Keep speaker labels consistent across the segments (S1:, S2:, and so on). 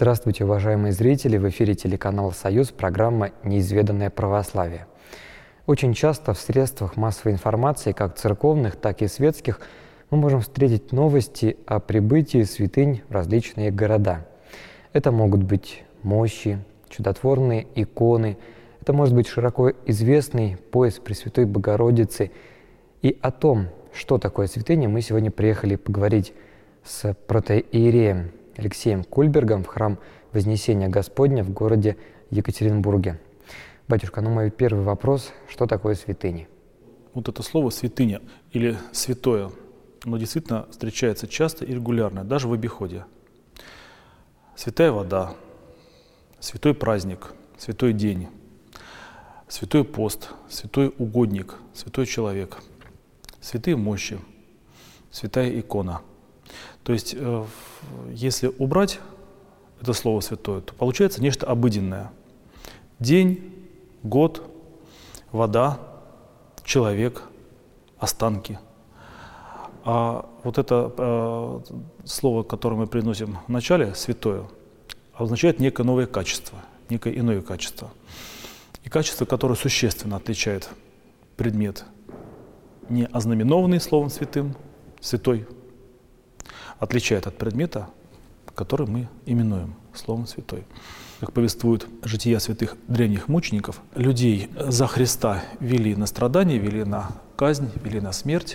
S1: Здравствуйте, уважаемые зрители! В эфире телеканала «Союз», программа «Неизведанное православие». Очень часто в средствах массовой информации, как церковных, так и светских, мы можем встретить новости о прибытии святынь в различные города. Это могут быть мощи, чудотворные иконы, это может быть широко известный пояс Пресвятой Богородицы. И о том, что такое святыня, мы сегодня приехали поговорить с протоиереем Алексеем Кульбергом в храм Вознесения Господня в городе Екатеринбурге. Батюшка, мой первый вопрос, что такое святыни?
S2: Вот это слово «святыня» или «святое», оно действительно встречается часто и регулярно, даже в обиходе. Святая вода, святой праздник, святой день, святой пост, святой угодник, святой человек, святые мощи, святая икона. То есть, если убрать это слово «святое», то получается нечто обыденное. День, год, вода, человек, останки. А вот это слово, которое мы приносим в начале, «святое», означает некое новое качество, некое иное качество. И качество, которое существенно отличает предмет, не ознаменованный словом «святым», «святой», отличает от предмета, который мы именуем словом «святой». Как повествует жития святых древних мучеников, людей за Христа вели на страдания, вели на казнь, вели на смерть,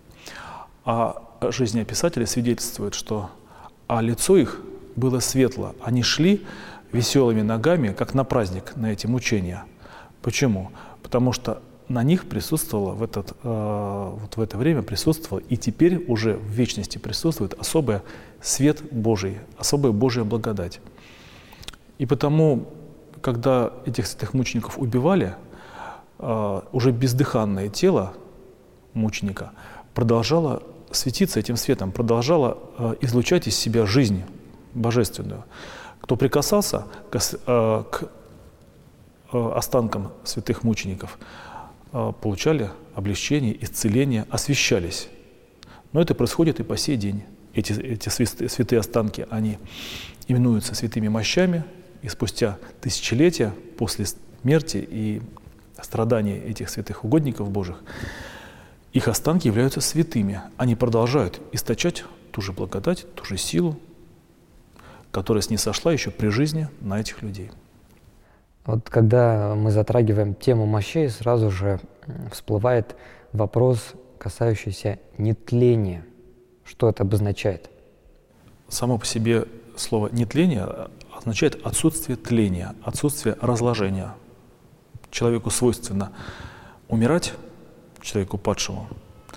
S2: а жизнеописатели свидетельствуют, что лицо их было светло, они шли веселыми ногами, как на праздник, на эти мучения. Почему? Потому что на них присутствовало в это время присутствовало, и теперь уже в вечности присутствует особый свет Божий, особая Божья благодать. И потому, когда этих святых мучеников убивали, уже бездыханное тело мученика продолжало светиться этим светом, продолжало излучать из себя жизнь божественную. Кто прикасался к останкам святых мучеников, получали облегчение, исцеление, освящались. Но это происходит и по сей день. Эти святые останки, они именуются святыми мощами, и спустя тысячелетия после смерти и страданий этих святых угодников Божьих, их останки являются святыми. Они продолжают источать ту же благодать, ту же силу, которая снизошла еще при жизни на этих людей.
S1: Вот когда мы затрагиваем тему мощей, сразу же всплывает вопрос, касающийся нетления. Что это обозначает?
S2: Само по себе слово «нетление» означает отсутствие тления, отсутствие разложения. Человеку свойственно умирать, человеку падшему,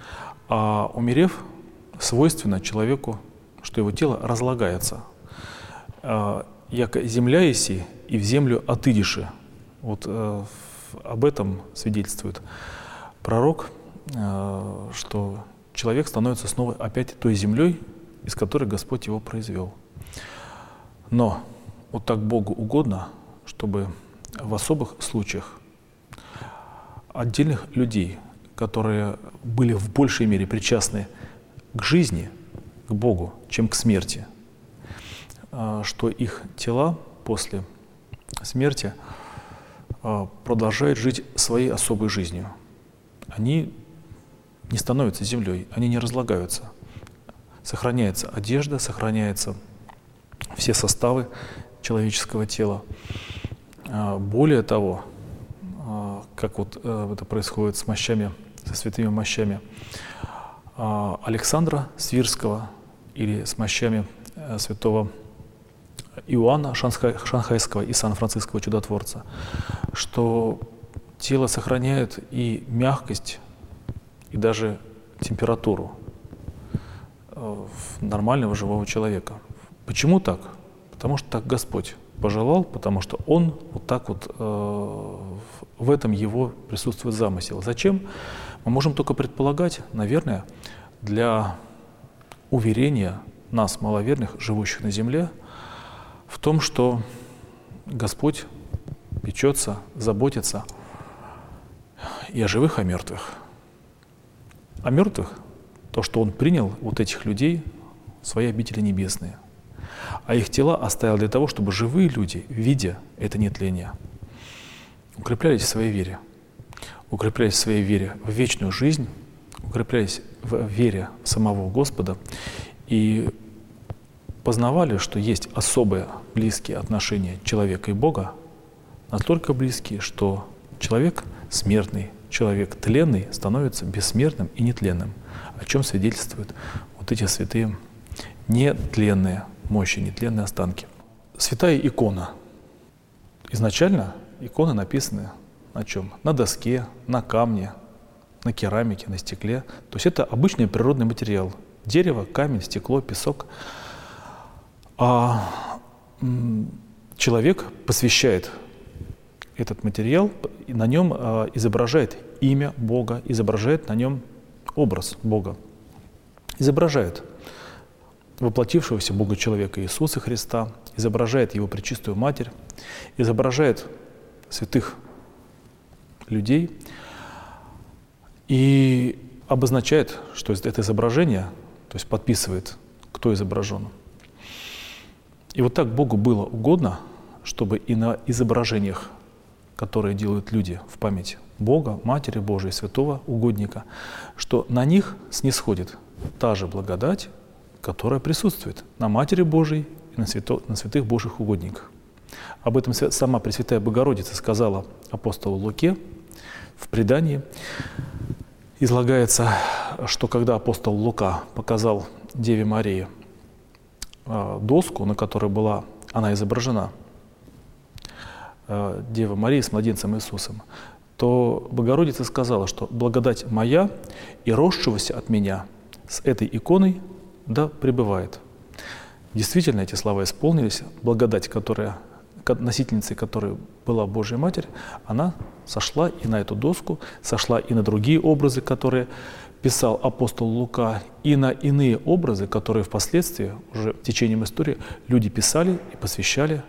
S2: а умерев, свойственно человеку, что его тело разлагается. «Яко земля еси, и в землю отыдиши». Вот об этом свидетельствует пророк, что человек становится снова опять той землей, из которой Господь его произвел. Но вот так Богу угодно, чтобы в особых случаях отдельных людей, которые были в большей мере причастны к жизни, к Богу, чем к смерти, что их тела после смерти продолжают жить своей особой жизнью. Они не становятся землей, они не разлагаются. Сохраняется одежда, сохраняются все составы человеческого тела. Более того, как вот это происходит с мощами, со святыми мощами Александра Свирского или с мощами святого Иоанна Шанхайского и Сан-Франциского чудотворца, что тело сохраняет и мягкость, и даже температуру нормального живого человека. Почему так? Потому что так Господь пожелал, потому что Он вот так вот, в этом Его присутствует замысел. Зачем? Мы можем только предполагать, наверное, для уверения нас, маловерных, живущих на земле, в том, что Господь печется, заботится и о живых, и о мертвых. О мертвых — то, что Он принял вот этих людей в свои обители небесные. а их тела оставил для того, чтобы живые люди, видя это нетление, укреплялись в своей вере, укреплялись в своей вере в вечную жизнь, укреплялись в вере в самого Господа и познавали, что есть особые близкие отношения человека и Бога, настолько близкие, что человек смертный, человек тленный становится бессмертным и нетленным, о чем свидетельствуют вот эти святые нетленные мощи, нетленные останки. Святая икона. Изначально иконы написаны на чем? На доске, на камне, на керамике, на стекле. То есть это обычный природный материал. Дерево, камень, стекло, песок. А человек посвящает этот материал, и на нем изображает имя Бога, изображает на нем образ Бога. Изображает воплотившегося Бога-человека Иисуса Христа, изображает Его Пречистую Матерь, изображает святых людей и обозначает, что это изображение, то есть подписывает, кто изображен. И вот так Богу было угодно, чтобы и на изображениях, которые делают люди в память Бога, Матери Божией, Святого Угодника, что на них снисходит та же благодать, которая присутствует на Матери Божией и на святых Божьих угодниках. Об этом сама Пресвятая Богородица сказала апостолу Луке в предании. Излагается, что когда апостол Лука показал Деве Марии доску, на которой была она изображена, Дева Мария с младенцем Иисусом, то Богородица сказала, что благодать моя и росшегося от меня с этой иконой да пребывает. Действительно, эти слова исполнились. Благодать, носительницей которой была Божья Матерь, она сошла и на эту доску, сошла и на другие образы, которые писал апостол Лука, и на иные образы, которые впоследствии, уже течением истории, люди писали и посвящали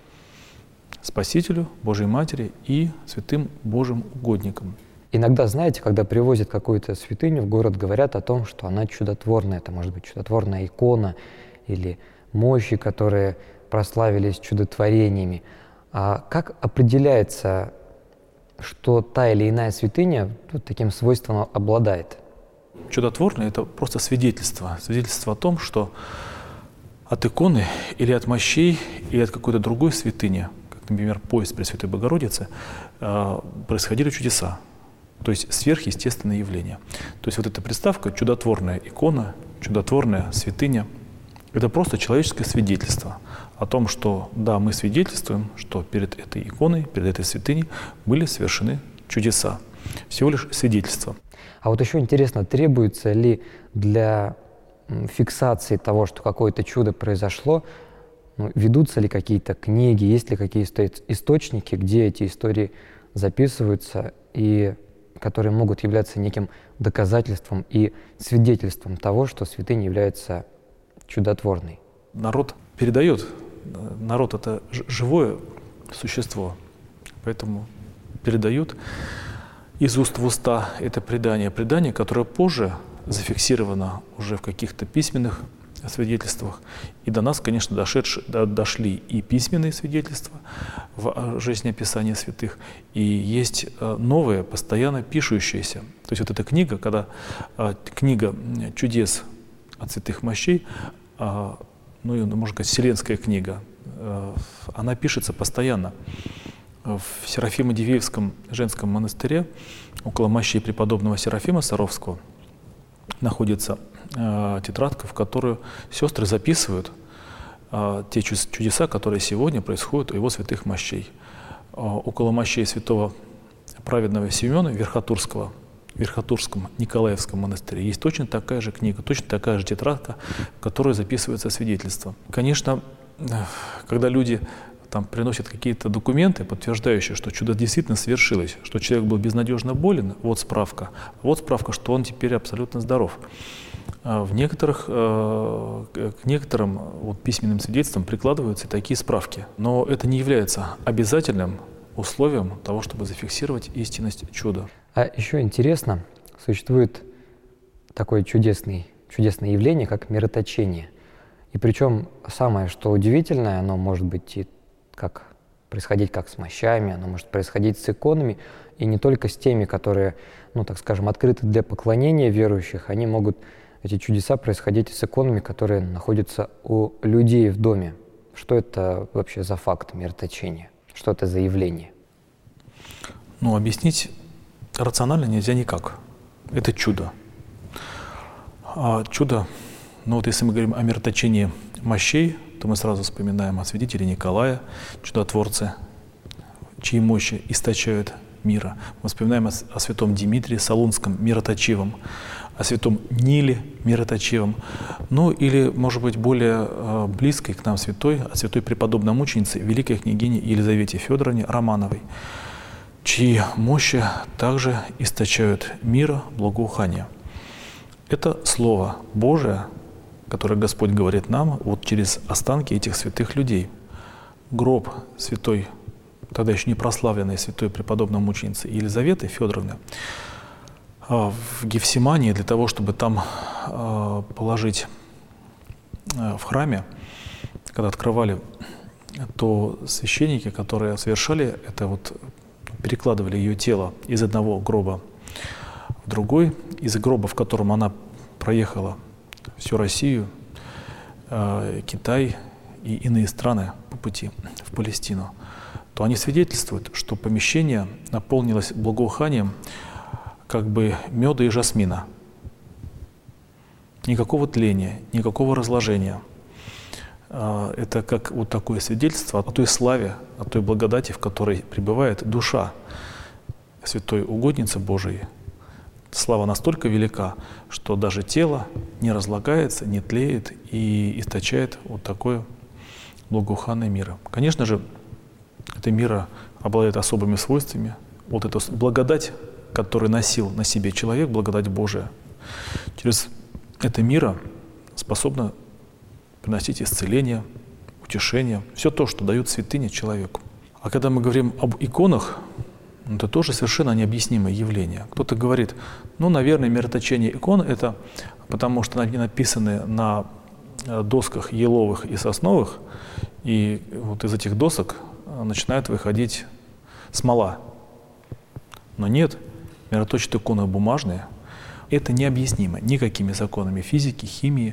S2: Спасителю, Божьей Матери и святым Божьим угодникам.
S1: Иногда, знаете, когда привозят какую-то святыню в город, говорят о том, что она чудотворная. Это может быть чудотворная икона или мощи, которые прославились чудотворениями. А как определяется, что та или иная святыня таким свойством обладает?
S2: Чудотворное – это просто свидетельство. Свидетельство о том, что от иконы или от мощей, или от какой-то другой святыни, как, например, поезд Пресвятой Богородицы, происходили чудеса. То есть сверхъестественные явления. То есть вот эта приставка «чудотворная икона», «чудотворная святыня» – это просто человеческое свидетельство о том, что да, мы свидетельствуем, что перед этой иконой, перед этой святыней были совершены чудеса. Всего лишь свидетельство.
S1: А вот еще интересно, требуется ли для фиксации того, что какое-то чудо произошло, ведутся ли какие-то книги, есть ли какие-то источники, где эти истории записываются и которые могут являться неким доказательством и свидетельством того, что святыня является чудотворной?
S2: Народ передает. Народ — это живое существо, поэтому передают из уст в уста это предание, которое позже зафиксировано уже в каких-то письменных свидетельствах. И до нас, конечно, дошли и письменные свидетельства в жизнеописании святых, и есть новые, постоянно пишущиеся. То есть вот эта книга, когда книга чудес от святых мощей, можно сказать, вселенская книга, она пишется постоянно. В Серафимо-Дивеевском женском монастыре около мощей преподобного Серафима Саровского находится тетрадка, в которую сестры записывают те чудеса, которые сегодня происходят у его святых мощей. Около мощей святого праведного Симеона Верхотурского, в Верхотурском Николаевском монастыре есть точно такая же книга, точно такая же тетрадка, в которой записываются свидетельства. Конечно, когда люди приносят какие-то документы, подтверждающие, что чудо действительно свершилось, что человек был безнадежно болен, вот справка, что он теперь абсолютно здоров. К некоторым письменным свидетельствам прикладываются такие справки, но это не является обязательным условием того, чтобы зафиксировать истинность чуда.
S1: А еще интересно, существует такое чудесное явление, как мироточение. И причем самое, что удивительное, оно может быть происходить как с мощами, оно может происходить с иконами, и не только с теми, которые, так скажем, открыты для поклонения верующих, эти чудеса происходить с иконами, которые находятся у людей в доме. Что это вообще за факт мироточения? Что это за явление?
S2: Объяснить рационально нельзя никак. Это чудо. А чудо, если мы говорим о мироточении мощей, то мы сразу вспоминаем о святителе Николае, чудотворце, чьи мощи источают мира. Мы вспоминаем о святом Димитрии Солунском, мироточивом, о святом Ниле, мироточивом. Или, может быть, более близкой к нам о святой преподобной мученице, великой княгине Елизавете Федоровне Романовой, чьи мощи также источают мира, благоухания. Это Слово Божие, которое Господь говорит нам через останки этих святых людей. Гроб святой, тогда еще не прославленной святой преподобной мученицы Елизаветы Федоровны, в Гефсимании, для того, чтобы там положить в храме, когда открывали, то священники, которые совершали это, перекладывали ее тело из одного гроба в другой, из гроба, в котором она проехала всю Россию, Китай и иные страны по пути в Палестину, то они свидетельствуют, что помещение наполнилось благоуханием как бы меда и жасмина. Никакого тления, никакого разложения. Это как такое свидетельство о той славе, о той благодати, в которой пребывает душа святой угодницы Божией. Слава настолько велика, что даже тело не разлагается, не тлеет и источает такое благоуханное миро. Конечно же, это миро обладает особыми свойствами. Эта благодать, которую носил на себе человек, благодать Божия, через это миро способна приносить исцеление, утешение, все то, что дают святыни человеку. А когда мы говорим об иконах, это тоже совершенно необъяснимое явление. Кто-то говорит, наверное, мироточение икон — это потому, что они написаны на досках еловых и сосновых, и из этих досок начинает выходить смола. Но нет, мироточат иконы бумажные. Это необъяснимо никакими законами физики, химии,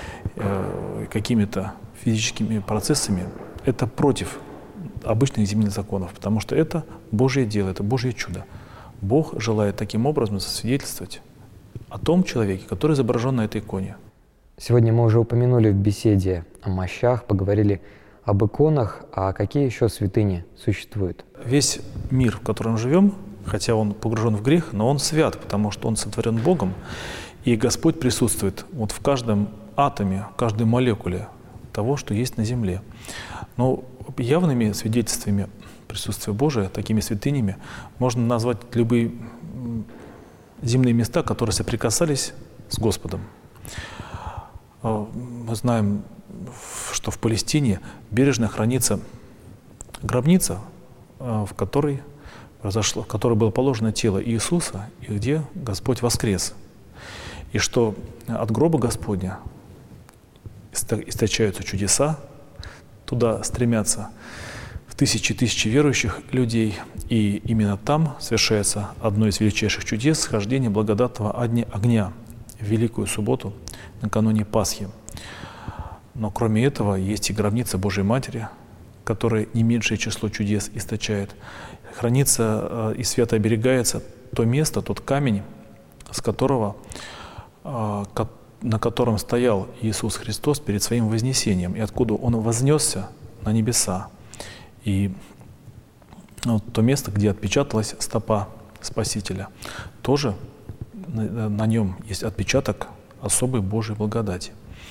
S2: какими-то физическими процессами. Это против обычных земных законов, потому что это Божье дело, это Божье чудо. Бог желает таким образом засвидетельствовать о том человеке, который изображен на этой иконе.
S1: Сегодня мы уже упомянули в беседе о мощах, поговорили об иконах, а какие еще святыни существуют?
S2: Весь мир, в котором мы живем, хотя он погружен в грех, но он свят, потому что он сотворен Богом, и Господь присутствует в каждом атоме, в каждой молекуле того, что есть на земле. Но явными свидетельствами присутствия Божия, такими святынями, можно назвать любые земные места, которые соприкасались с Господом. Мы знаем, что в Палестине бережно хранится гробница, в которой было положено тело Иисуса, и где Господь воскрес. И что от гроба Господня источаются чудеса, туда стремятся в тысячи верующих людей, и именно там совершается одно из величайших чудес — схождение благодатного огня в Великую субботу накануне Пасхи. Но кроме этого есть и гробница Божьей Матери, которая не меньшее число чудес источает. Хранится и свято оберегается то место, тот камень, на котором стоял Иисус Христос перед своим вознесением, и откуда Он вознесся на небеса. И то место, где отпечаталась стопа Спасителя, тоже на нем есть отпечаток особой Божьей благодати.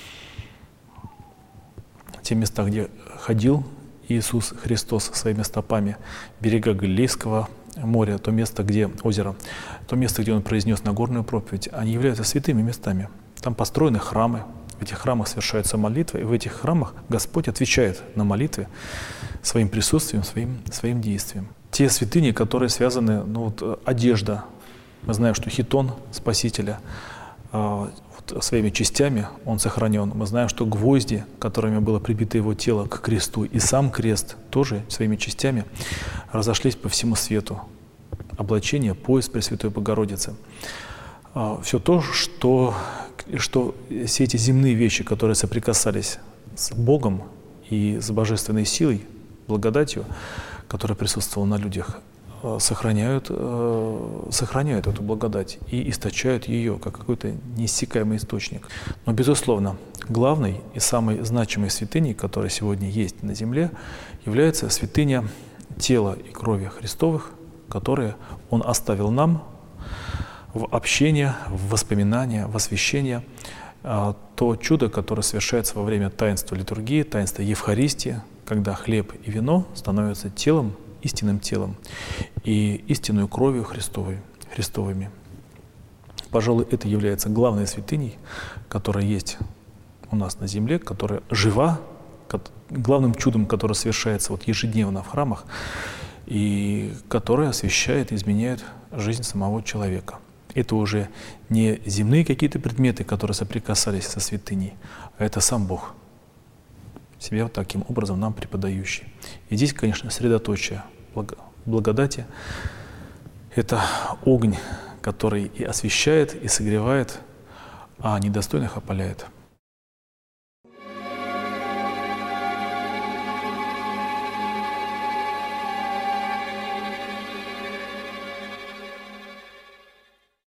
S2: Те места, где ходил Иисус Христос своими стопами, берега Галилейского моря, то место, где озеро, то место, где Он произнес Нагорную проповедь, они являются святыми местами. Там построены храмы, в этих храмах совершается молитва, и в этих храмах Господь отвечает на молитвы своим присутствием, своим действием. Те святыни, которые связаны, одежда. Мы знаем, что хитон Спасителя, своими частями он сохранен. Мы знаем, что гвозди, которыми было прибито его тело к кресту, и сам крест тоже своими частями разошлись по всему свету. Облачение, пояс Пресвятой Богородицы. Все то, что все эти земные вещи, которые соприкасались с Богом и с божественной силой, благодатью, которая присутствовала на людях, сохраняют эту благодать и источают ее, как какой-то неиссякаемый источник. Но, безусловно, главной и самой значимой святыней, которая сегодня есть на земле, является святыня тела и крови Христовых, которые Он оставил нам в общение, в воспоминания, в освящение. То чудо, которое совершается во время таинства литургии, таинства Евхаристии, когда хлеб и вино становятся телом, истинным телом и истинную кровью Христовыми. Пожалуй, это является главной святыней, которая есть у нас на земле, которая жива, главным чудом, которое совершается вот ежедневно в храмах, и которое освещает и изменяет жизнь самого человека. Это уже не земные какие-то предметы, которые соприкасались со святыней, а это сам Бог, себя вот таким образом нам преподающий. И здесь, конечно, средоточие благодати — это огонь, который и освещает, и согревает, а недостойных опаляет.